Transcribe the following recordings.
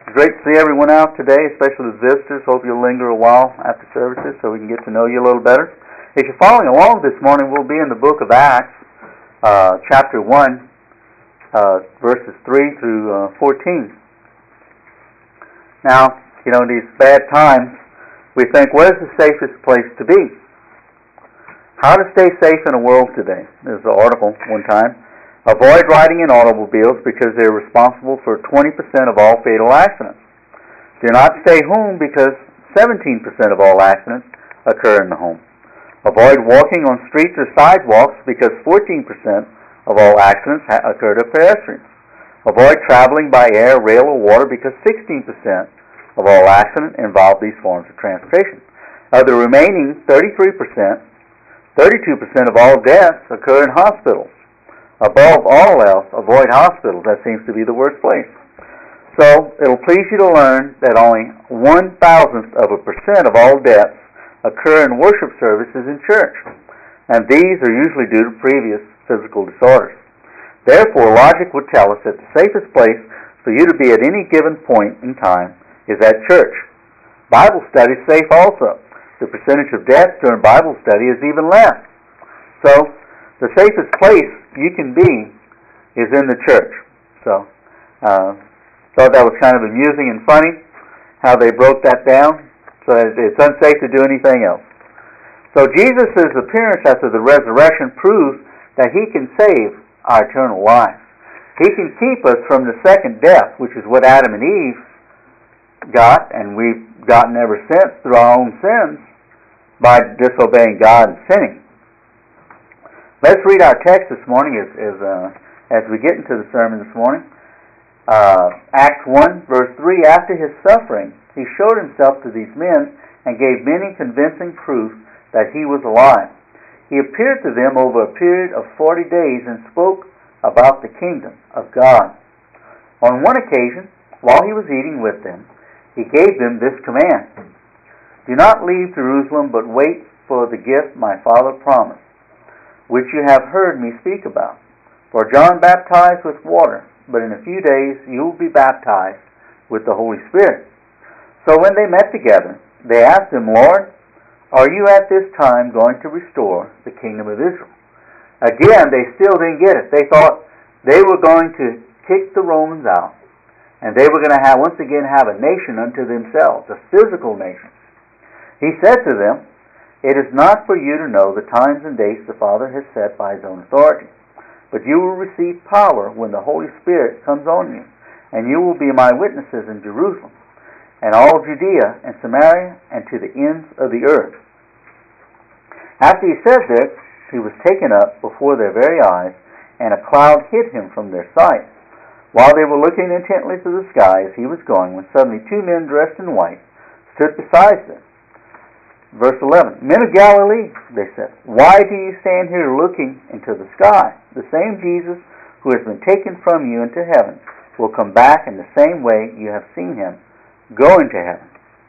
Great to see everyone out today, especially the visitors. Hope you'll linger a while after services so we can get to know you a little better. If you're following along this morning, we'll be in the book of Acts, chapter 1, verses 3 through 14. Now, in these bad times, we think, where's the safest place to be? How to stay safe in a world today. There's an article one time. Avoid riding in automobiles because they're responsible for 20% of all fatal accidents. Do not stay home because 17% of all accidents occur in the home. Avoid walking on streets or sidewalks because 14% of all accidents occur to pedestrians. Avoid traveling by air, rail, or water because 16% of all accidents involve these forms of transportation. Of the remaining 33%, 32% of all deaths occur in hospitals. Above all else, avoid hospitals. That seems to be the worst place. So, it'll please you to learn that only 1,000th of a percent of all deaths occur in worship services in church, and these are usually due to previous physical disorders. Therefore, logic would tell us that the safest place for you to be at any given point in time is at church. Bible study is safe also. The percentage of deaths during Bible study is even less. So, the safest place you can be is in the church. So, thought that was kind of amusing and funny how they broke that down. So it's unsafe to do anything else. So Jesus' appearance after the resurrection proves that He can save our eternal lives. He can keep us from the second death, which is what Adam and Eve got, and we've gotten ever since through our own sins by disobeying God and sinning. Let's read our text this morning as we get into the sermon this morning. Acts 1, verse 3, after His suffering, He showed Himself to these men and gave many convincing proofs that He was alive. He appeared to them over a period of 40 days and spoke about the kingdom of God. On one occasion, while He was eating with them, He gave them this command: "Do not leave Jerusalem, but wait for the gift my Father promised, which you have heard me speak about. For John baptized with water, but in a few days you will be baptized with the Holy Spirit." So when they met together, they asked Him, "Lord, are you at this time going to restore the kingdom of Israel?" Again, they still didn't get it. They thought they were going to kick the Romans out, and they were going to once again have a nation unto themselves, a physical nation. He said to them, "It is not for you to know the times and dates the Father has set by His own authority, but you will receive power when the Holy Spirit comes on you, and you will be my witnesses in Jerusalem, and all Judea and Samaria, and to the ends of the earth." After He said this, He was taken up before their very eyes, and a cloud hid Him from their sight. While they were looking intently to the sky as He was going, when suddenly two men dressed in white stood beside them. Verse 11, "Men of Galilee," they said, "why do you stand here looking into the sky? The same Jesus who has been taken from you into heaven will come back in the same way you have seen Him go into heaven."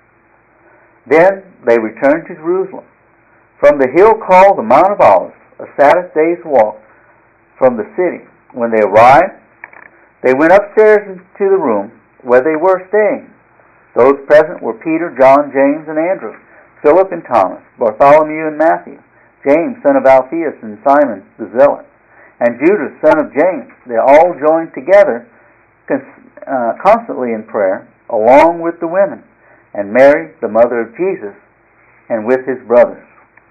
Then they returned to Jerusalem, from the hill called the Mount of Olives, a Sabbath day's walk from the city. When they arrived, they went upstairs into the room where they were staying. Those present were Peter, John, James, and Andrew, Philip and Thomas, Bartholomew and Matthew, James, son of Alphaeus, and Simon the Zealot, and Judas, son of James. They all joined together constantly in prayer, along with the women, and Mary, the mother of Jesus, and with His brothers.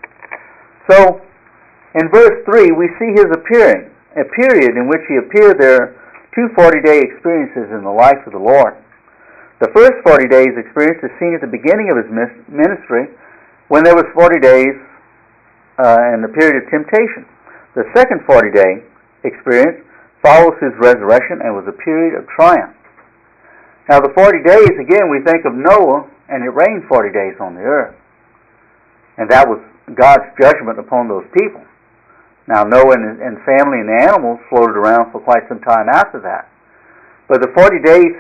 So, in verse 3, we see His appearing, a period in which He appeared. There are two 40-day experiences in the life of the Lord. The first 40 days experience is seen at the beginning of His ministry, when there was 40 days and the period of temptation. The second 40-day experience follows His resurrection and was a period of triumph. Now the 40 days, again, we think of Noah, and it rained 40 days on the earth. And that was God's judgment upon those people. Now Noah and family and the animals floated around for quite some time after that. But the 40 days is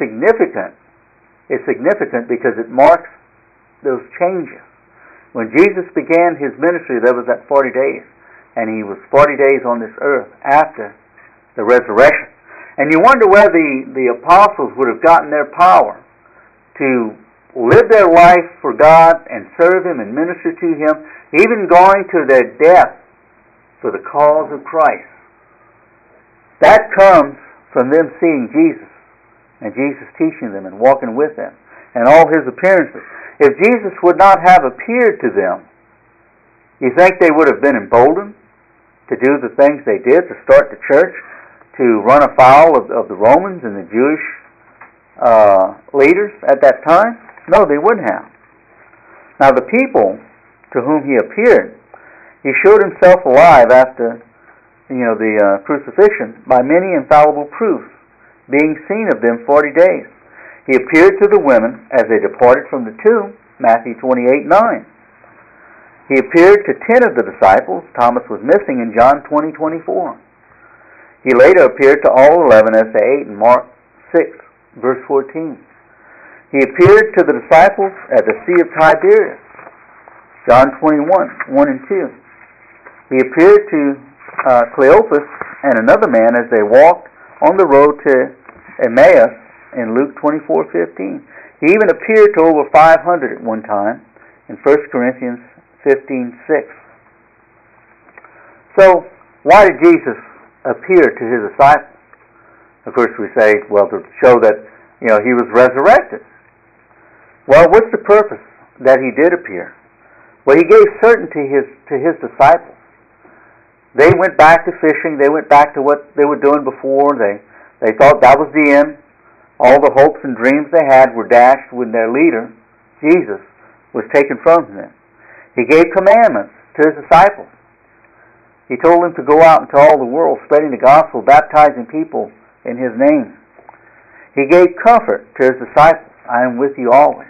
significant because it marks those changes. When Jesus began His ministry, there was that 40 days. And He was 40 days on this earth after the resurrection. And you wonder where the apostles would have gotten their power to live their life for God and serve Him and minister to Him, even going to their death for the cause of Christ. That comes from them seeing Jesus and Jesus teaching them and walking with them and all His appearances. If Jesus would not have appeared to them, you think they would have been emboldened to do the things they did, to start the church, to run afoul of the Romans and the Jewish leaders at that time? No, they wouldn't have. Now the people to whom He appeared, He showed Himself alive after the crucifixion by many infallible proofs, being seen of them 40 days. He appeared to the women as they departed from the tomb, Matthew 28:9. He appeared to 10 of the disciples. Thomas was missing in John 20:24. He later appeared to all 11 as they ate in Mark 6, verse 14. He appeared to the disciples at the Sea of Tiberias, John 21:1 and 2. He appeared to Cleopas and another man as they walked on the road to Emmaus in Luke 24:15. He even appeared to over 500 at one time in 1 Corinthians 15:6. So, why did Jesus appear to His disciples? Of course, we say, well, to show that He was resurrected. Well, what's the purpose that He did appear? Well, He gave certainty to His disciples. They went back to fishing. They went back to what they were doing before. They thought that was the end. All the hopes and dreams they had were dashed when their leader, Jesus, was taken from them. He gave commandments to His disciples. He told them to go out into all the world, spreading the gospel, baptizing people in His name. He gave comfort to His disciples. I am with you always.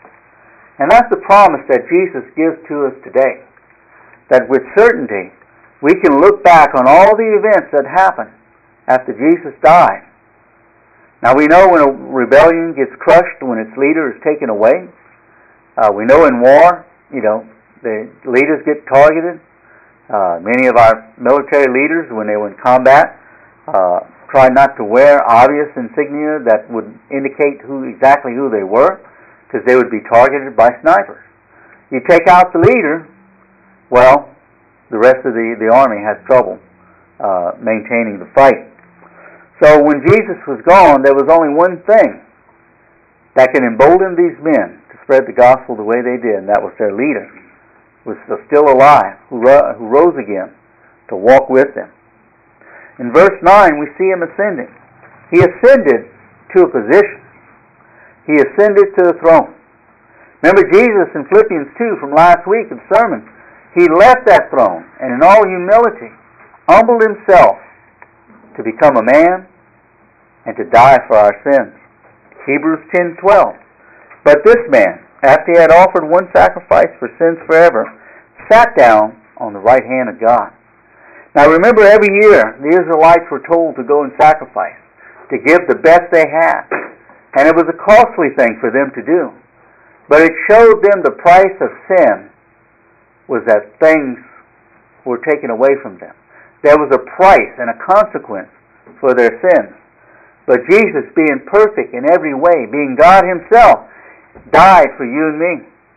And that's the promise that Jesus gives to us today. That with certainty, we can look back on all the events that happened after Jesus died. Now we know when a rebellion gets crushed, when its leader is taken away. We know in war, the leaders get targeted. Many of our military leaders, when they were in combat, tried not to wear obvious insignia that would indicate exactly who they were, because they would be targeted by snipers. You take out the leader, well, the rest of the army has trouble maintaining the fight. So when Jesus was gone, there was only one thing that can embolden these men to spread the gospel the way they did, and that was their leader, who was still alive, who rose again to walk with them. In verse 9, we see Him ascending. He ascended to a position. He ascended to the throne. Remember Jesus in Philippians 2 from last week, the sermon. He left that throne and in all humility humbled Himself to become a man and to die for our sins. Hebrews 10:12. But this man, after he had offered one sacrifice for sins forever, sat down on the right hand of God. Now remember, every year the Israelites were told to go and sacrifice, to give the best they had. And it was a costly thing for them to do. But it showed them the price of sin was that things were taken away from them. There was a price and a consequence for their sins. But Jesus, being perfect in every way, being God Himself, died for you and me.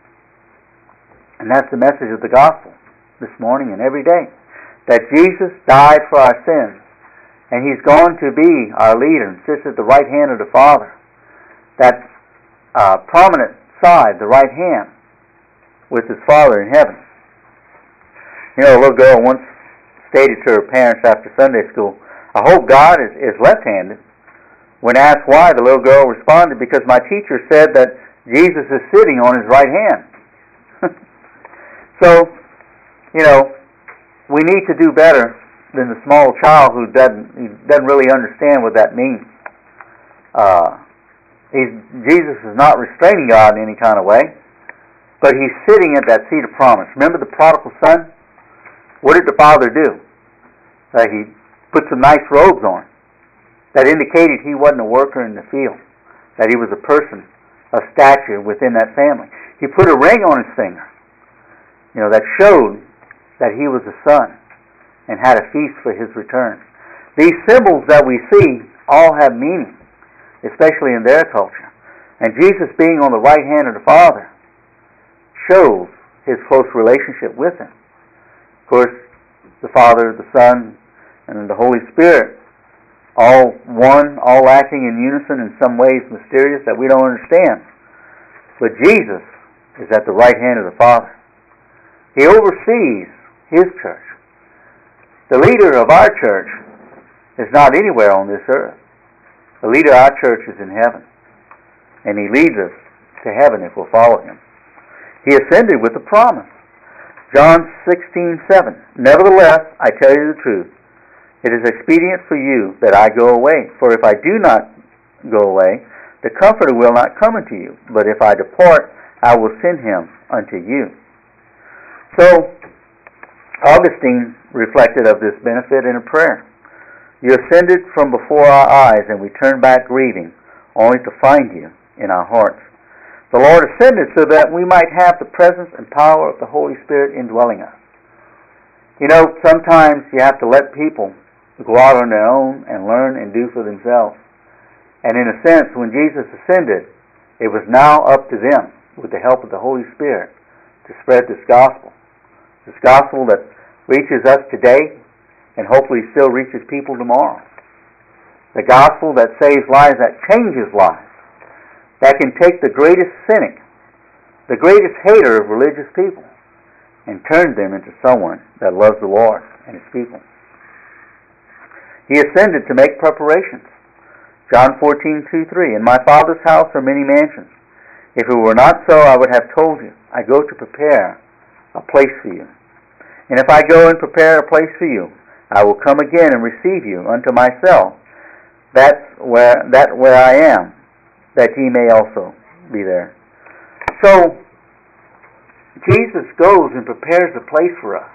And that's the message of the gospel this morning and every day. That Jesus died for our sins. And He's going to be our leader and sits at the right hand of the Father. That prominent side, the right hand, with His Father in heaven. A little girl once stated to her parents after Sunday school, I hope God is left-handed. When asked why, the little girl responded, because my teacher said that Jesus is sitting on His right hand. So, we need to do better than the small child who doesn't really understand what that means. Jesus is not restraining God in any kind of way, but He's sitting at that seat of promise. Remember the prodigal son? What did the father do? He put some nice robes on that indicated he wasn't a worker in the field, that he was a person of stature within that family. He put a ring on his finger, that showed that he was a son and had a feast for His return. These symbols that we see all have meaning, especially in their culture. And Jesus being on the right hand of the Father shows his close relationship with him. Of course, the Father, the Son, and the Holy Spirit, all one, all acting in unison, in some ways mysterious that we don't understand. But Jesus is at the right hand of the Father. He oversees his church. The leader of our church is not anywhere on this earth. The leader of our church is in heaven. And he leads us to heaven if we'll follow him. He ascended with a promise. John 16:7. Nevertheless, I tell you the truth. It is expedient for you that I go away. For if I do not go away, the Comforter will not come unto you. But if I depart, I will send him unto you. So, Augustine reflected of this benefit in a prayer. You ascended from before our eyes, and we turn back grieving, only to find you in our hearts. The Lord ascended so that we might have the presence and power of the Holy Spirit indwelling us. You know, sometimes you have to let people go out on their own and learn and do for themselves. And in a sense, when Jesus ascended, it was now up to them, with the help of the Holy Spirit, to spread this gospel. This gospel that reaches us today and hopefully still reaches people tomorrow. The gospel that saves lives, that changes lives, that can take the greatest cynic, the greatest hater of religious people, and turn them into someone that loves the Lord and his people. He ascended to make preparations. John 14:2-3. In my Father's house are many mansions. If it were not so, I would have told you. I go to prepare a place for you. And if I go and prepare a place for you, I will come again and receive you unto myself, that where I am, that ye may also be there. So, Jesus goes and prepares a place for us.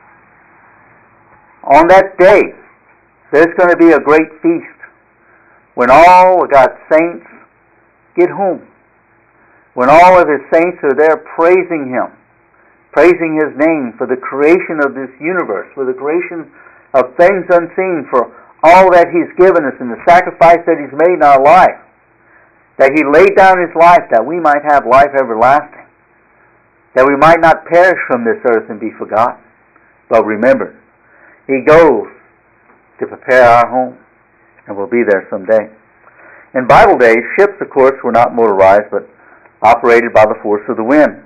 On that day, there's going to be a great feast when all of God's saints get home. When all of his saints are there praising him, praising his name for the creation of this universe, for the creation of things unseen, for all that he's given us and the sacrifice that he's made in our life, that he laid down his life that we might have life everlasting, that we might not perish from this earth and be forgotten, but remembered. He goes to prepare our home, and we'll be there someday. In Bible days, ships, of course, were not motorized, but operated by the force of the wind.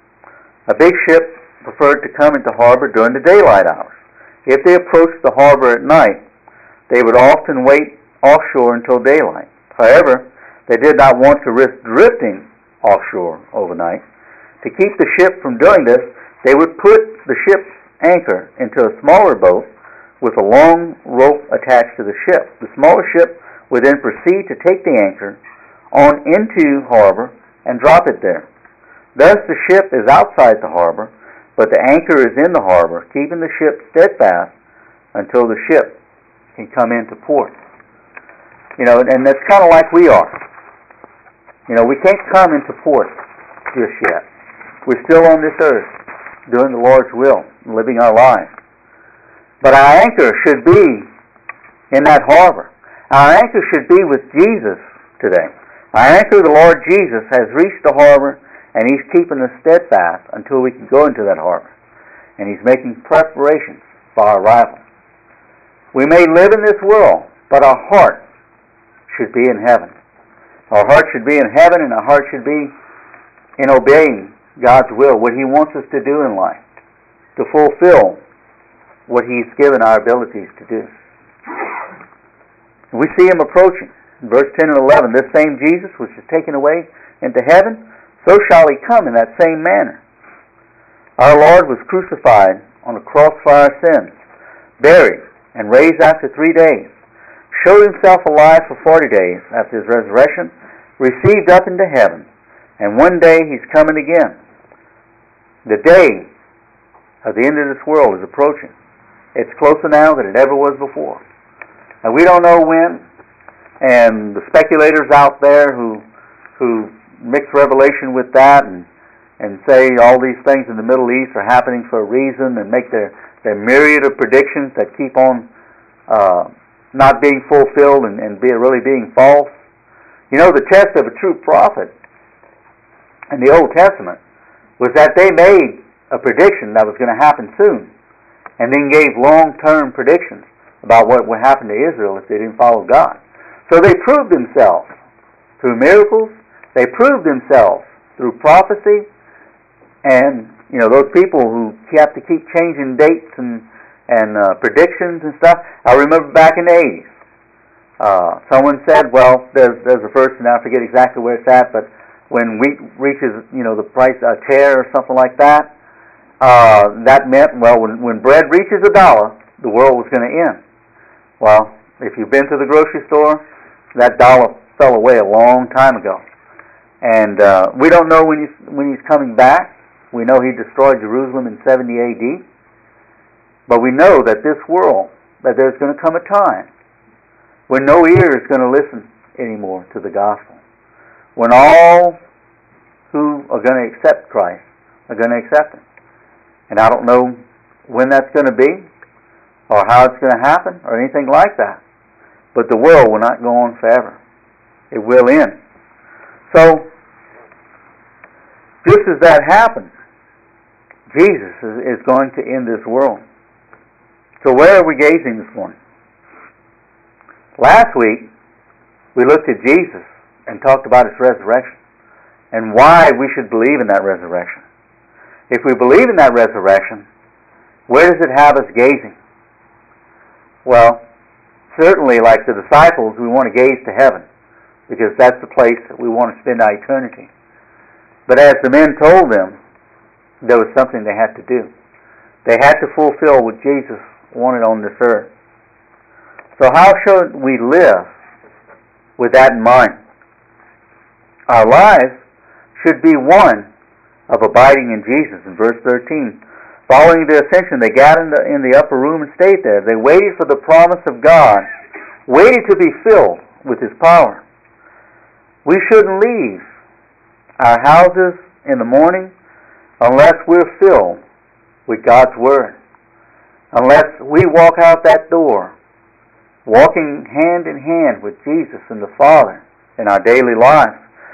A big ship preferred to come into harbor during the daylight hours. If they approached the harbor at night, they would often wait offshore until daylight. However, they did not want to risk drifting offshore overnight. To keep the ship from doing this, they would put the ship's anchor into a smaller boat with a long rope attached to the ship. The smaller ship would then proceed to take the anchor on into harbor and drop it there. Thus the ship is outside the harbor, but the anchor is in the harbor, keeping the ship steadfast until the ship can come into port. You know, and that's kind of like we are. You know, we can't come into port just yet. We're still on this earth, doing the Lord's will, living our lives. But our anchor should be in that harbor. Our anchor should be with Jesus today. Our anchor, the Lord Jesus, has reached the harbor, and he's keeping us steadfast until we can go into that harbor. And he's making preparations for our arrival. We may live in this world, but our heart should be in heaven. Our heart should be in heaven, and our heart should be in obeying God's will, what he wants us to do in life, to fulfill what he's given our abilities to do. We see him approaching. In verse 10 and 11, this same Jesus which is taken away into heaven, so shall he come in that same manner. Our Lord was crucified on a cross for our sins, buried, and raised after 3 days, showed himself alive for 40 days after his resurrection, received up into heaven, and one day he's coming again. The day of the end of this world is approaching. It's closer now than it ever was before. And we don't know when, and the speculators out there who mix Revelation with that and say all these things in the Middle East are happening for a reason and make their myriad of predictions that keep on not being fulfilled and really being false. You know, the test of a true prophet in the Old Testament was that they made a prediction that was going to happen soon, and then gave long-term predictions about what would happen to Israel if they didn't follow God. So they proved themselves through miracles. They proved themselves through prophecy. And, those people who have to keep changing dates and predictions and stuff. I remember back in the 80s, someone said, well, there's a verse, and I forget exactly where it's at, but when wheat reaches, the price, a tear or something like that, that meant, well, when bread reaches $1, the world was going to end. Well, if you've been to the grocery store, that dollar fell away a long time ago. And we don't know when he's coming back. We know he destroyed Jerusalem in 70 A.D. But we know that this world, that there's going to come a time when no ear is going to listen anymore to the gospel. When all who are going to accept Christ are going to accept Him. And I don't know when that's going to be, or how it's going to happen, or anything like that. But the world will not go on forever. It will end. So, just as that happens, Jesus is going to end this world. So where are we gazing this morning? Last week, we looked at Jesus and talked about His resurrection and why we should believe in that resurrection. If we believe in that resurrection, where does it have us gazing? Well, certainly like the disciples, we want to gaze to heaven because that's the place that we want to spend our eternity. But as the men told them, there was something they had to do. They had to fulfill what Jesus wanted on this earth. So how should we live with that in mind? Our lives should be one of abiding in Jesus. In verse 13, following the ascension, they got in the upper room and stayed there. They waited for the promise of God, waited to be filled with His power. We shouldn't leave our houses in the morning unless we're filled with God's Word. Unless we walk out that door, walking hand in hand with Jesus and the Father in our daily lives.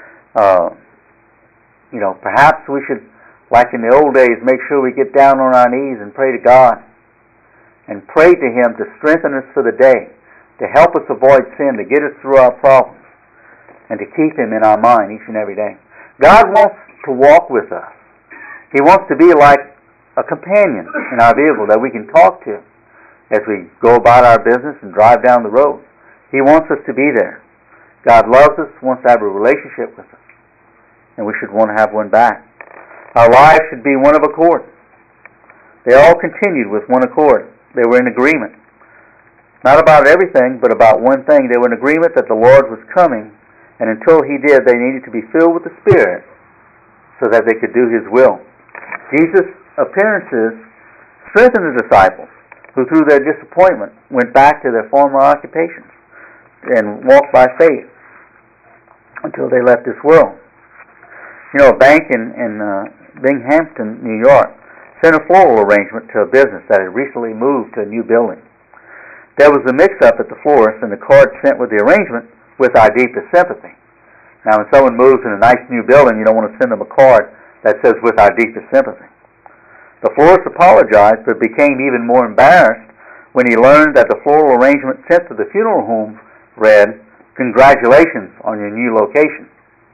Perhaps we should, like in the old days, make sure we get down on our knees and pray to God. And pray to Him to strengthen us for the day, to help us avoid sin, to get us through our problems, and to keep Him in our mind each and every day. God wants to walk with us. He wants to be like a companion in our vehicle that we can talk to as we go about our business and drive down the road. He wants us to be there. God loves us, wants to have a relationship with us, and we should want to have one back. Our lives should be one of accord. They all continued with one accord. They were in agreement. Not about everything, but about one thing. They were in agreement that the Lord was coming, and until He did, they needed to be filled with the Spirit so that they could do His will. Jesus' appearances strengthened the disciples, who through their disappointment went back to their former occupations and walked by faith until they left this world. A bank in Binghamton, New York, sent a floral arrangement to a business that had recently moved to a new building. There was a mix-up at the florist, and the card sent with the arrangement with our deepest sympathy. Now, when someone moves in a nice new building, you don't want to send them a card that says with our deepest sympathy. The florist apologized, but became even more embarrassed when he learned that the floral arrangement sent to the funeral home read, "Congratulations on your new location."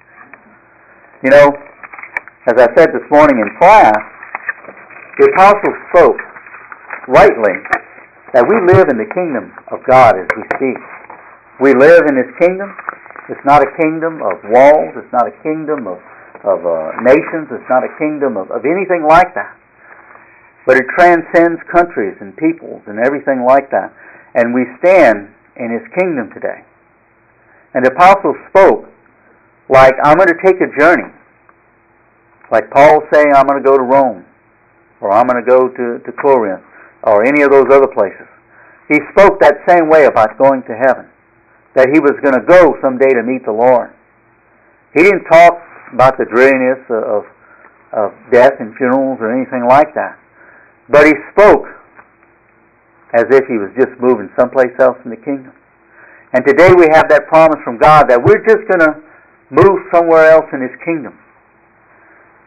As I said this morning in class, the apostle spoke rightly that we live in the kingdom of God as we speak. We live in His kingdom. It's not a kingdom of walls. It's not a kingdom of nations. It's not a kingdom of anything like that. But it transcends countries and peoples and everything like that. And we stand in His kingdom today. And the apostle spoke like, I'm going to take a journey. Like Paul saying, I'm going to go to Rome. Or I'm going to go to Corinth. Or any of those other places. He spoke that same way about going to heaven. That he was going to go someday to meet the Lord. He didn't talk about the dreariness of death and funerals or anything like that. But he spoke as if he was just moving someplace else in the kingdom. And today we have that promise from God that we're just going to move somewhere else in His kingdom.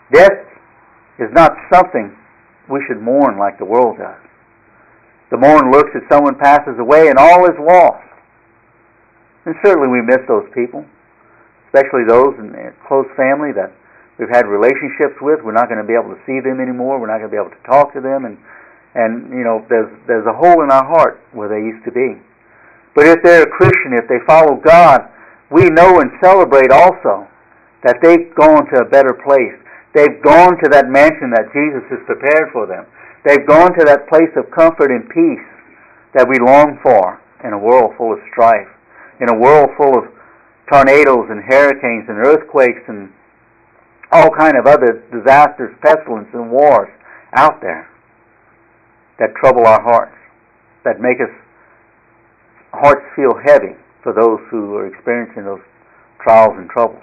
Death is not something we should mourn like the world does. The mourn looks at someone passes away and all is lost. And certainly we miss those people, especially those in a close family that we've had relationships with. We're not going to be able to see them anymore. We're not going to be able to talk to them. And there's a hole in our heart where they used to be. But if they're a Christian, if they follow God, we know and celebrate also that they've gone to a better place. They've gone to that mansion that Jesus has prepared for them. They've gone to that place of comfort and peace that we long for in a world full of strife, in a world full of tornadoes and hurricanes and earthquakes and all kind of other disasters, pestilence and wars out there that trouble our hearts, that make us hearts feel heavy for those who are experiencing those trials and troubles.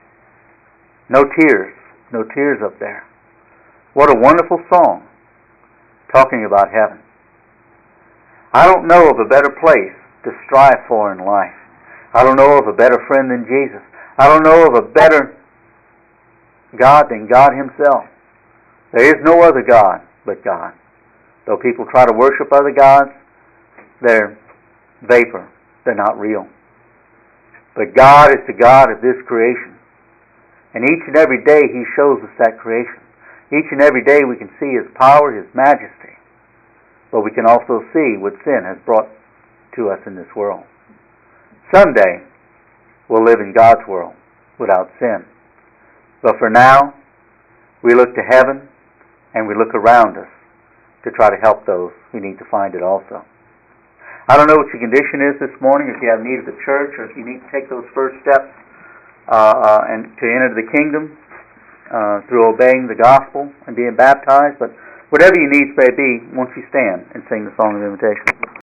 No tears up there. What a wonderful song talking about heaven. I don't know of a better place to strive for in life. I don't know of a better friend than Jesus. I don't know of a better God than God Himself. There is no other God but God. Though people try to worship other gods, they're vapor. They're not real. But God is the God of this creation. And each and every day He shows us that creation. Each and every day we can see His power, His majesty. But we can also see what sin has brought to us in this world. Someday we'll live in God's world without sin. But for now, we look to heaven and we look around us to try to help those who need to find it also. I don't know what your condition is this morning, if you have need of the church, or if you need to take those first steps and to enter the kingdom through obeying the gospel and being baptized. But whatever your needs may be, won't you stand and sing the song of invitation?